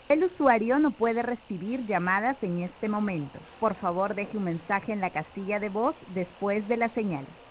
El usuario no puede recibir llamadas en este momento. Por favor, deje un mensaje en la casilla de voz después de la señal.